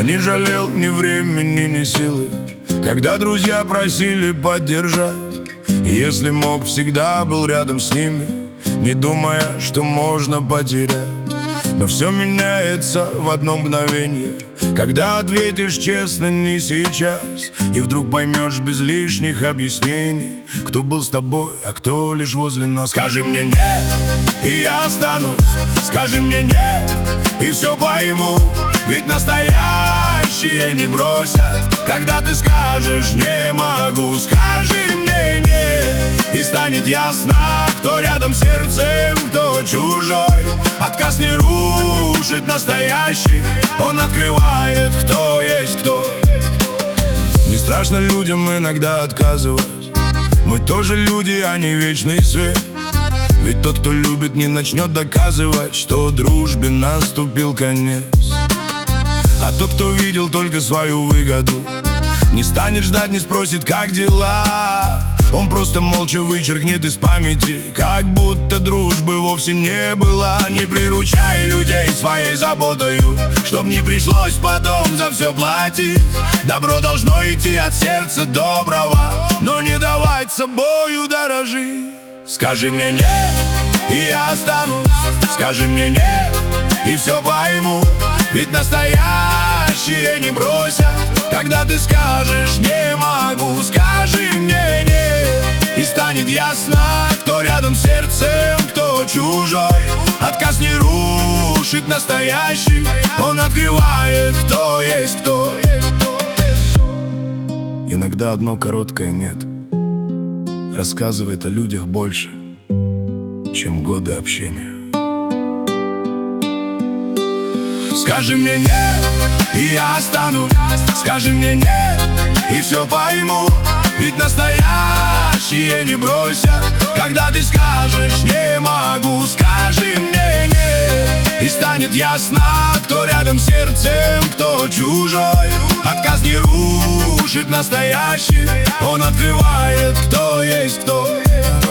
не жалел ни времени, ни силы, когда друзья просили поддержать. И если мог, всегда был рядом с ними, не думая, что можно потерять. Но все меняется в одно мгновение, когда ответишь честно не сейчас, и вдруг поймешь без лишних объяснений, кто был с тобой, а кто лишь возле нас. Скажи мне нет, и я останусь. Скажи мне нет, и все пойму. Ведь настоящие не бросят, когда ты скажешь не могу. Скажи мне нет, и станет ясно, кто рядом с сердцем, кто чужой. Отказ не рушит настоящий, он открывает, кто есть кто. Не страшно людям иногда отказывать, мы тоже люди, а не вечный свет. Ведь тот, кто любит, не начнет доказывать, что дружбе наступил конец. А тот, кто видел только свою выгоду, не станет ждать, не спросит, как дела. Он просто молча вычеркнет из памяти, как будто дружбы вовсе не было. Не приручай людей своей заботою, чтоб не пришлось потом за все платить. Добро должно идти от сердца доброго, но не давать собою дорожить. Скажи мне нет, и я останусь. Скажи мне нет, и все пойму. Ведь настоящие не бросят, когда ты скажешь не могу. Скажи мне нет, и станет ясно, кто рядом с сердцем, кто чужой. Отказ не рушит настоящий, он открывает, кто есть кто. Иногда одно короткое «нет» рассказывает о людях больше, чем годы общения. Скажи мне нет, и я останусь. Скажи мне нет, и все пойму. Ведь настоящие не бросят, когда ты скажешь не могу. Скажи мне нет, и станет ясно, кто рядом с сердцем, кто чужой. Отказ не рушит настоящий, он открывает, кто есть кто.